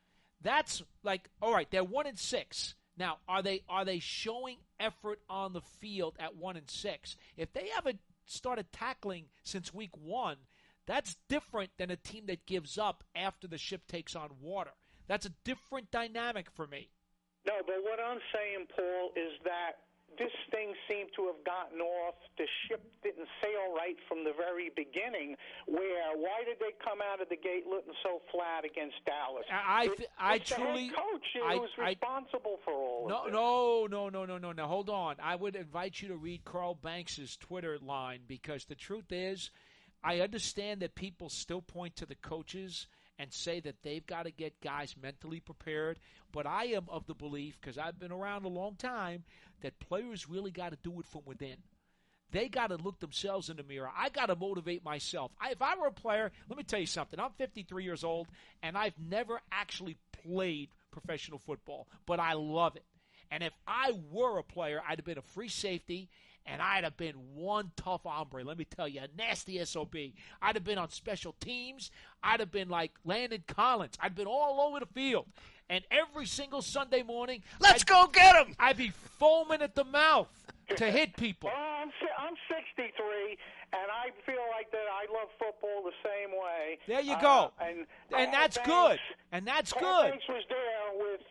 that's like, all right, they're 1-6. Now, are they showing effort on the field at 1-6? If they haven't started tackling since week 1, that's different than a team that gives up after the ship takes on water. That's a different dynamic for me. No, but what I'm saying, Paul, is that this thing seemed to have gotten off. The ship didn't sail right from the very beginning. Why did they come out of the gate looking so flat against Dallas? I truly, the head coach was responsible for all of this. No. Hold on. I would invite you to read Carl Banks' Twitter line, because the truth is, I understand that people still point to the coaches and say that they've got to get guys mentally prepared, but I am of the belief, because I've been around a long time, that players really got to do it from within. They got to look themselves in the mirror. I got to motivate myself. If I were a player, let me tell you something. I'm 53 years old, and I've never actually played professional football, but I love it. And if I were a player, I'd have been a free safety, and I'd have been one tough hombre. Let me tell you, a nasty SOB. I'd have been on special teams. I'd have been like Landon Collins. I'd been all over the field. And every single Sunday morning, let's go get him. I'd be foaming at the mouth to hit people. Well, I'm 63, and I feel like that I love football the same way. There you go. And that's good. And that's good. Banks was there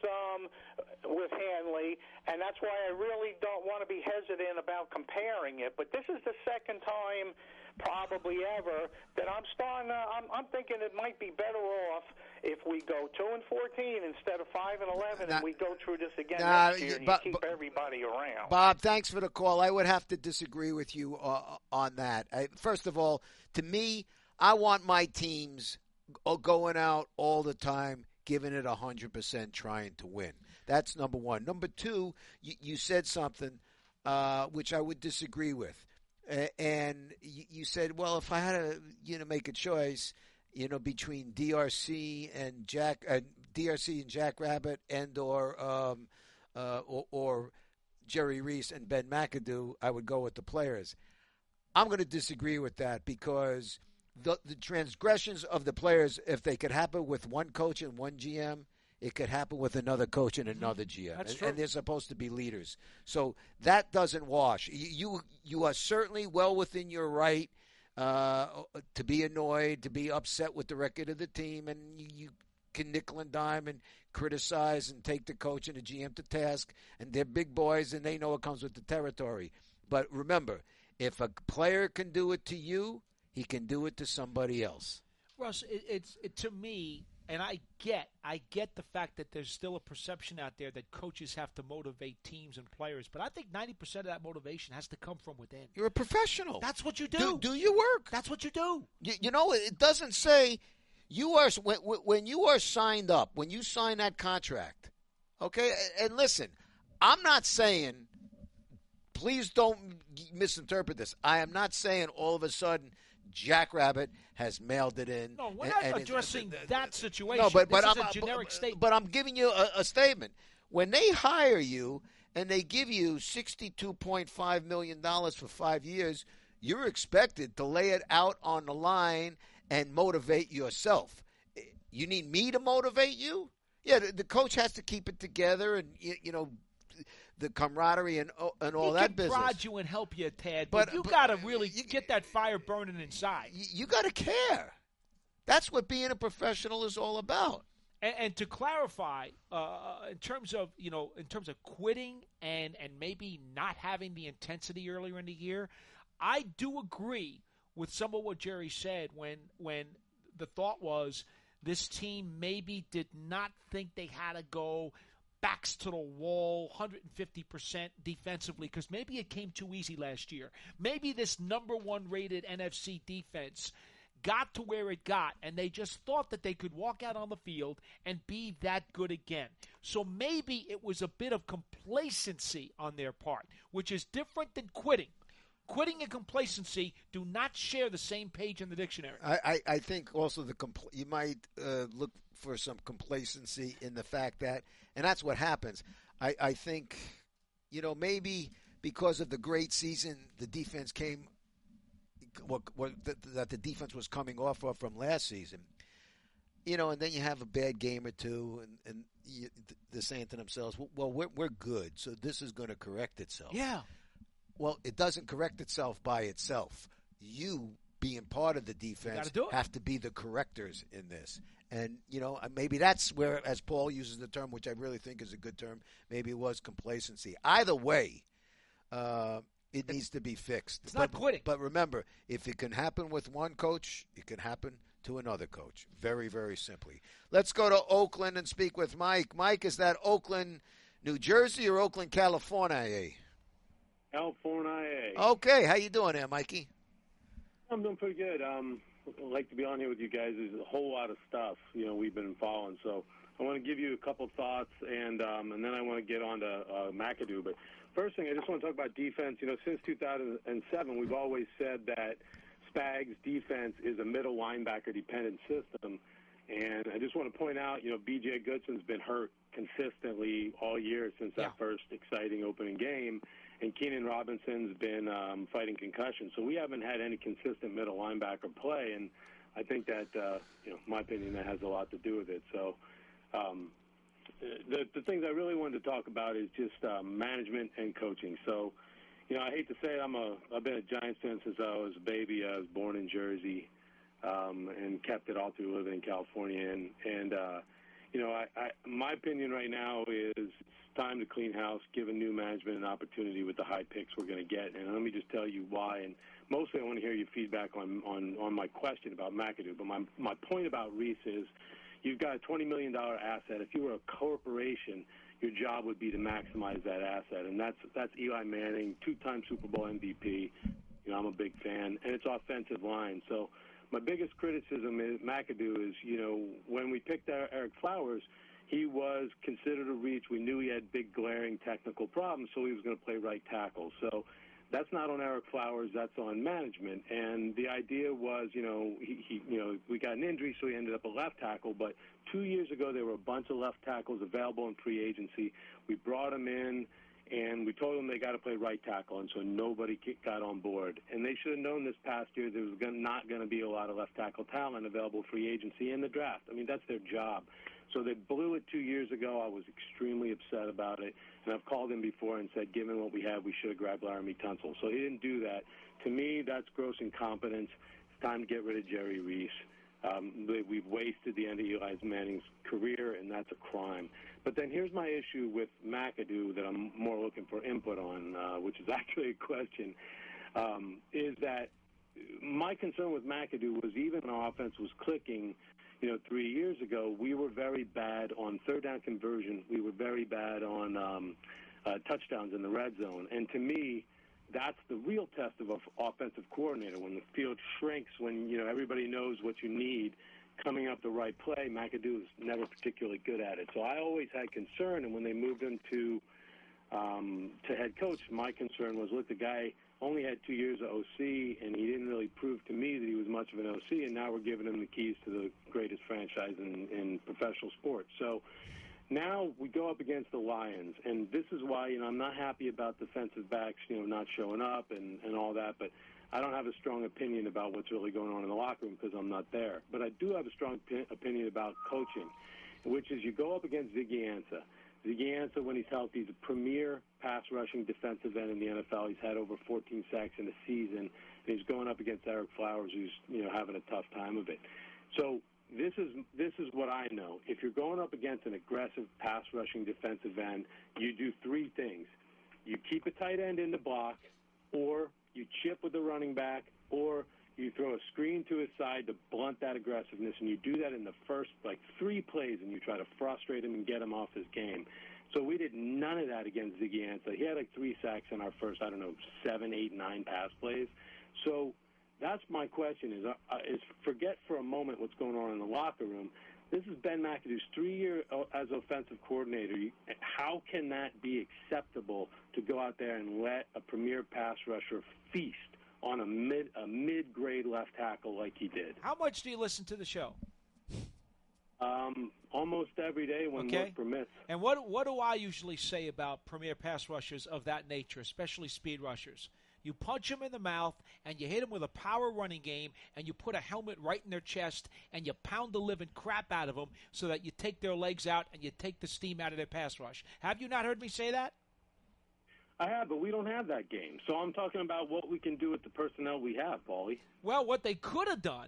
with Hanley, and that's why I really don't want to be hesitant about comparing it. But this is the second time probably ever that I'm thinking it might be better off if we go 2-14 instead of 5-11, and we go through this again next year, and you keep everybody around. Bob, thanks for the call. I would have to disagree with you on that. First of all, to me, I want my teams going out all the time, giving it 100%, trying to win. That's number one. Number two, you said something which I would disagree with. And you said, well, if I had to, make a choice, between DRC and Jack Rabbit and or Jerry Reese and Ben McAdoo, I would go with the players. I'm going to disagree with that because the transgressions of the players, if they could happen with one coach and one GM, it could happen with another coach and another GM. That's true. And they're supposed to be leaders. So that doesn't wash. You are certainly well within your right to be annoyed, to be upset with the record of the team, and you can nickel and dime and criticize and take the coach and the GM to task, and they're big boys and they know what comes with the territory. But remember, if a player can do it to you, he can do it to somebody else. Russ, it's to me, and I get the fact that there's still a perception out there that coaches have to motivate teams and players, but I think 90% of that motivation has to come from within. You're a professional. That's what you do. Do your work. That's what you do. It doesn't say you are when you are signed up, when you sign that contract. Okay, and listen, I'm not saying. Please don't misinterpret this. I am not saying all of a sudden Jack Rabbit has mailed it in. No, we're not addressing that situation. No, but this is I'm a generic statement. But I'm giving you a statement. When they hire you and they give you $62.5 million for 5 years, you're expected to lay it out on the line and motivate yourself. You need me to motivate you? Yeah, the coach has to keep it together and, the camaraderie and all that business. He can prod you and help you, Tad, but you got to really get that fire burning inside. You got to care. That's what being a professional is all about. And to clarify, in terms of quitting and maybe not having the intensity earlier in the year, I do agree with some of what Jerry said when the thought was this team maybe did not think they had to go backs to the wall, 150% defensively, because maybe it came too easy last year. Maybe this number one rated NFC defense got to where it got, and they just thought that they could walk out on the field and be that good again. So maybe it was a bit of complacency on their part, which is different than quitting. Quitting and complacency do not share the same page in the dictionary. I think also you might look for some complacency in the fact that, and that's what happens. I think, maybe because of the great season the defense came, that the defense was coming off from last season, and then you have a bad game or two, and they're saying to themselves, well, we're good, so this is going to correct itself. Yeah. Well, it doesn't correct itself by itself. You, being part of the defense, have to be the correctors in this. And, maybe that's where, as Paul uses the term, which I really think is a good term, maybe it was complacency. Either way, it needs to be fixed. It's not quitting. But remember, if it can happen with one coach, it can happen to another coach. Very, very simply. Let's go to Oakland and speak with Mike. Mike, is that Oakland, New Jersey or Oakland, California? California. Okay, how you doing there, Mikey? I'm doing pretty good. I'd like to be on here with you guys. There's a whole lot of stuff, we've been following. So I want to give you a couple thoughts, and then I want to get on to McAdoo. But first thing, I just want to talk about defense. Since 2007, we've always said that Spags' defense is a middle linebacker-dependent system. And I just want to point out, B.J. Goodson's been hurt consistently all year since that first exciting opening game. And Keenan Robinson's been fighting concussion. So we haven't had any consistent middle linebacker play. And I think that, in my opinion, that has a lot to do with it. So the things I really wanted to talk about is just management and coaching. So, I hate to say it, I've been a Giants fan since I was a baby. I was born in Jersey and kept it all through living in California. And my opinion right now is it's time to clean house, give a new management an opportunity with the high picks we're going to get. And let me just tell you why. And mostly I want to hear your feedback on my question about McAdoo. But my point about Reese is, you've got a $20 million asset. If you were a corporation, your job would be to maximize that asset, and that's Eli Manning, 2-time Super Bowl MVP. I'm a big fan, and it's offensive line. So my biggest criticism is McAdoo is, when we picked Eric Flowers, he was considered a reach. We knew he had big, glaring technical problems, so he was going to play right tackle. So that's not on Eric Flowers. That's on management. And the idea was, we got an injury, so he ended up a left tackle. But 2 years ago, there were a bunch of left tackles available in free agency. We brought him in, and we told them they got to play right tackle, and so nobody got on board. And they should have known this past year there was not going to be a lot of left tackle talent available free agency in the draft. I mean, that's their job. So they blew it 2 years ago. I was extremely upset about it, and I've called him before and said, given what we have, we should have grabbed Laramie Tunsil. So he didn't do that. To me, that's gross incompetence. It's time to get rid of Jerry Reese. We've wasted the end of Eli Manning's career, and that's a crime. But then here's my issue with McAdoo that I'm more looking for input on, which is actually a question, is that my concern with McAdoo was even when our offense was clicking, 3 years ago, we were very bad on third down conversion. We were very bad on touchdowns in the red zone. And to me, that's the real test of an offensive coordinator. When the field shrinks, when, everybody knows what you need coming up the right play, McAdoo is never particularly good at it. So I always had concern, and when they moved him to head coach, my concern was, look, the guy only had 2 years of OC, and he didn't really prove to me that he was much of an OC, and now we're giving him the keys to the greatest franchise in professional sports. So now we go up against the Lions, and this is why, I'm not happy about defensive backs, not showing up and all that, but I don't have a strong opinion about what's really going on in the locker room because I'm not there. But I do have a strong opinion about coaching, which is you go up against Ziggy Ansah. Ziggy Ansah, when he's healthy, is a premier pass-rushing defensive end in the NFL. He's had over 14 sacks in a season, and he's going up against Eric Flowers, who's having a tough time of it. So this is what I know. If you're going up against an aggressive pass-rushing defensive end, you do three things. You keep a tight end in the block, or you chip with the running back, or you throw a screen to his side to blunt that aggressiveness, and you do that in the first, 3 plays, and you try to frustrate him and get him off his game. So we did none of that against Ziggy Ansah. He had 3 sacks in our first, 7, 8, 9 pass plays. So that's my question is forget for a moment what's going on in the locker room. This is Ben McAdoo's 3 year as offensive coordinator. How can that be acceptable to go out there and let a premier pass rusher feast on a mid-grade left tackle like he did? How much do you listen to the show? Almost every day when work permits. And what do I usually say about premier pass rushers of that nature, especially speed rushers? You punch them in the mouth, and you hit them with a power running game, and you put a helmet right in their chest, and you pound the living crap out of them so that you take their legs out and you take the steam out of their pass rush. Have you not heard me say that? I have, but we don't have that game. So I'm talking about what we can do with the personnel we have, Paulie. Well, what they could have done,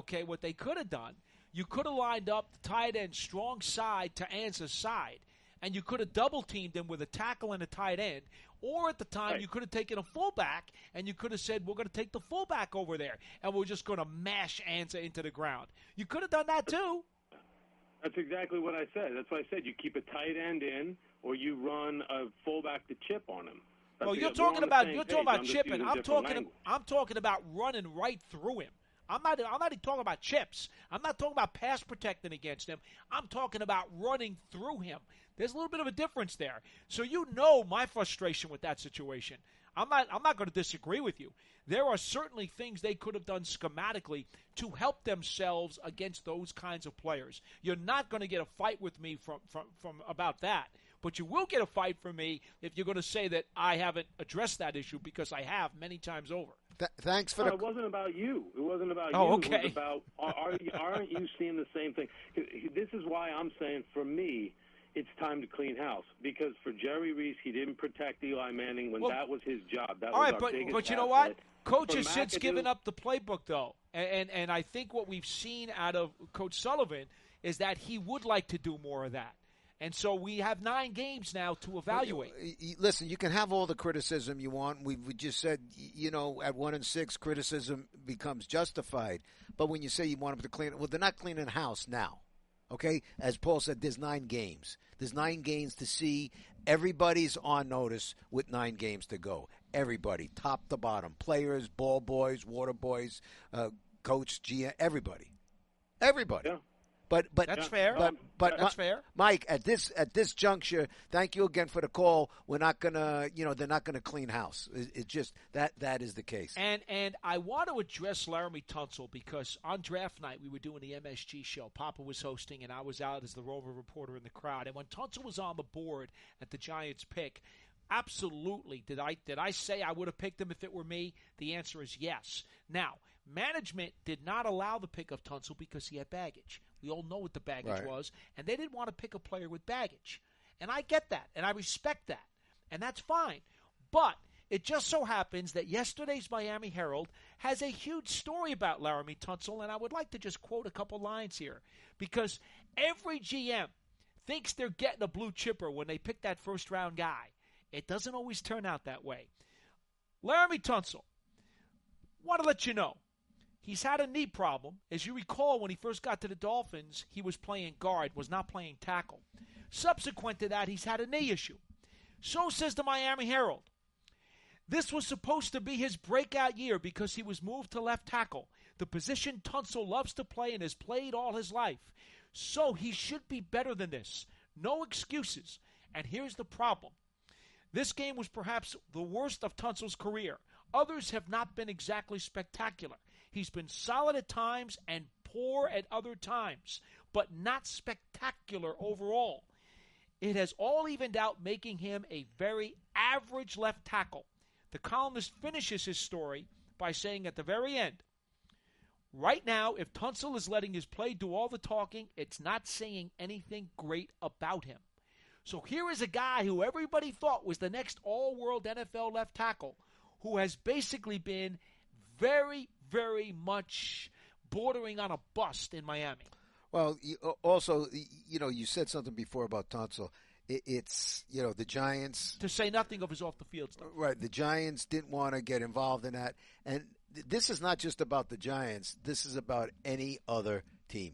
you could have lined up the tight end strong side to Ansah's side, and you could have double-teamed him with a tackle and a tight end, or at the time you could have taken a fullback, and you could have said, we're going to take the fullback over there, and we're just going to mash Ansah into the ground. You could have done that too. That's exactly what I said. That's why I said you keep a tight end in, or you run a fullback to chip on him. Well, you're talking about chipping. I'm talking about running right through him. I'm not even talking about chips. I'm not talking about pass protecting against him. I'm talking about running through him. There's a little bit of a difference there. So you know my frustration with that situation. I'm not going to disagree with you. There are certainly things they could have done schematically to help themselves against those kinds of players. You're not going to get a fight with me from about that. But you will get a fight from me if you're going to say that I haven't addressed that issue, because I have many times over. Thanks for It wasn't about you. It wasn't about you. Okay. It was about, aren't you seeing the same thing? This is why I'm saying, for me, it's time to clean house. Because for Jerry Reese, he didn't protect Eli Manning when that was his job. That was our biggest but you know what? Coach has since given up the playbook, though. And I think what we've seen out of Coach Sullivan is that he would like to do more of that. And so we have 9 games now to evaluate. Listen, you can have all the criticism you want. We just said, at 1-6, criticism becomes justified. But when you say you want them to clean it, well, they're not cleaning house now. Okay? As Paul said, there's 9 games. There's 9 games to see. Everybody's on notice with 9 games to go. Everybody, top to bottom. Players, ball boys, water boys, coach, GM, everybody. Everybody. Yeah. But that's fair. But that's fair. Mike, at this juncture, thank you again for the call. We're not gonna, they're not gonna clean house. It's just that is the case. And I want to address Laremy Tunsil because on draft night we were doing the MSG show. Papa was hosting, and I was out as the Rover reporter in the crowd. And when Tunsil was on the board at the Giants pick, absolutely, did I say I would have picked him if it were me? The answer is yes. Now, management did not allow the pick of Tunsil because he had baggage. We all know what the baggage was, and they didn't want to pick a player with baggage. And I get that, and I respect that, and that's fine. But it just so happens that yesterday's Miami Herald has a huge story about Laremy Tunsil, and I would like to just quote a couple lines here, because every GM thinks they're getting a blue chipper when they pick that first-round guy. It doesn't always turn out that way. Laremy Tunsil, want to let you know, he's had a knee problem. As you recall, when he first got to the Dolphins, he was playing guard, was not playing tackle. Subsequent to that, he's had a knee issue. So says the Miami Herald. This was supposed to be his breakout year because he was moved to left tackle, the position Tunsil loves to play and has played all his life. So he should be better than this. No excuses. And here's the problem. This game was perhaps the worst of Tunsil's career. Others have not been exactly spectacular. He's been solid at times and poor at other times, but not spectacular overall. It has all evened out, making him a very average left tackle. The columnist finishes his story by saying at the very end, right now, if Tunsil is letting his play do all the talking, it's not saying anything great about him. So here is a guy who everybody thought was the next all-world NFL left tackle, who has basically been very, very much bordering on a bust in Miami. Well, also, you said something before about Tunsil. It's, the Giants. To say nothing of his off-the-field stuff. Right. The Giants didn't want to get involved in that. And this is not just about the Giants. This is about any other team.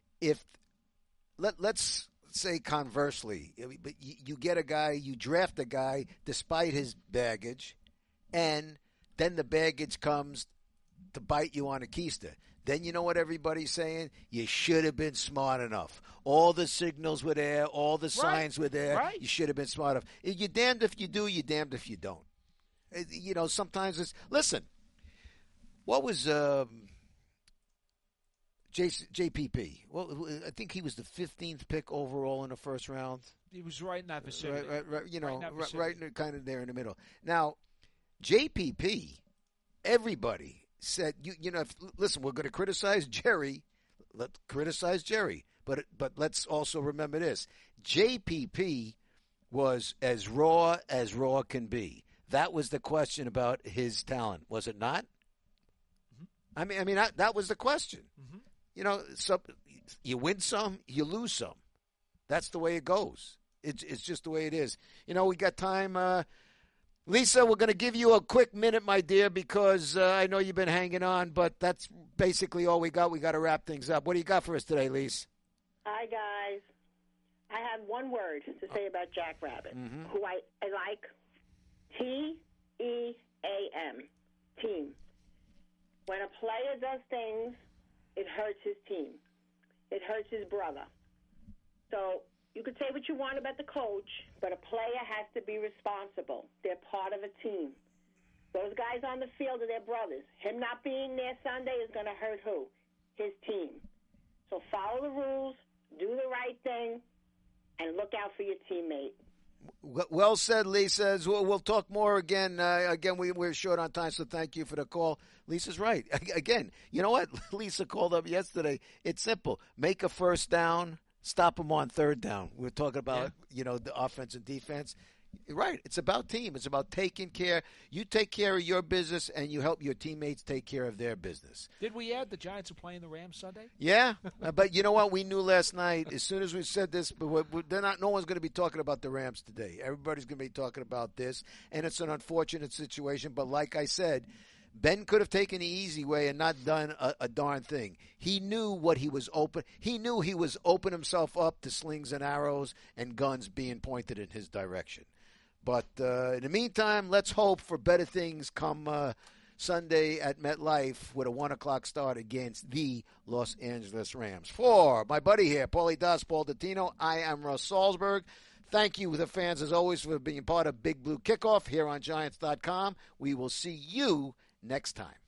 Let's say conversely, but you get a guy, you draft a guy despite his baggage, and then the baggage comes to bite you on a keister. Then you know what everybody's saying? You should have been smart enough. All the signals were there. All the signs were there. Right. You should have been smart enough. You're damned if you do. You're damned if you don't. Sometimes it's... Listen, what was JPP? Well, I think he was the 15th pick overall in the first round. He was right in that vicinity. Right kind of there in the middle. Now, JPP, everybody said, listen, we're going to criticize Jerry. Let's criticize Jerry. But let's also remember this. JPP was as raw can be. That was the question about his talent, was it not? Mm-hmm. I mean that was the question. Mm-hmm. You win some, you lose some. That's the way it goes. It's just the way it is. We got time. Lisa, we're going to give you a quick minute, my dear, because I know you've been hanging on, but that's basically all we got. We got to wrap things up. What do you got for us today, Lisa? Hi, guys. I have one word to say about Jack Rabbit, who I like. Team. Team. When a player does things, it hurts his team. It hurts his brother. So you could say what you want about the coach, but a player has to be responsible. They're part of a team. Those guys on the field are their brothers. Him not being there Sunday is going to hurt who? His team. So follow the rules, do the right thing, and look out for your teammate. Well said, Lisa. We'll talk more again. We're short on time, so thank you for the call. Lisa's right. Again, you know what? Lisa called up yesterday. It's simple. Make a first down. Stop them on third down. We're talking about, the offense and defense. Right. It's about team. It's about taking care. You take care of your business, and you help your teammates take care of their business. Did we add the Giants are playing the Rams Sunday? Yeah. But you know what? We knew last night, as soon as we said this, no one's going to be talking about the Rams today. Everybody's going to be talking about this, and it's an unfortunate situation. But like I said, Ben could have taken the easy way and not done a darn thing. He knew what he was open. He knew he was opening himself up to slings and arrows and guns being pointed in his direction. But in the meantime, let's hope for better things come Sunday at MetLife with a 1 o'clock start against the Los Angeles Rams. For my buddy here, Paulie Das, Paul Dottino, I am Russ Salzberg. Thank you, the fans, as always, for being part of Big Blue Kickoff here on Giants.com. We will see you next time.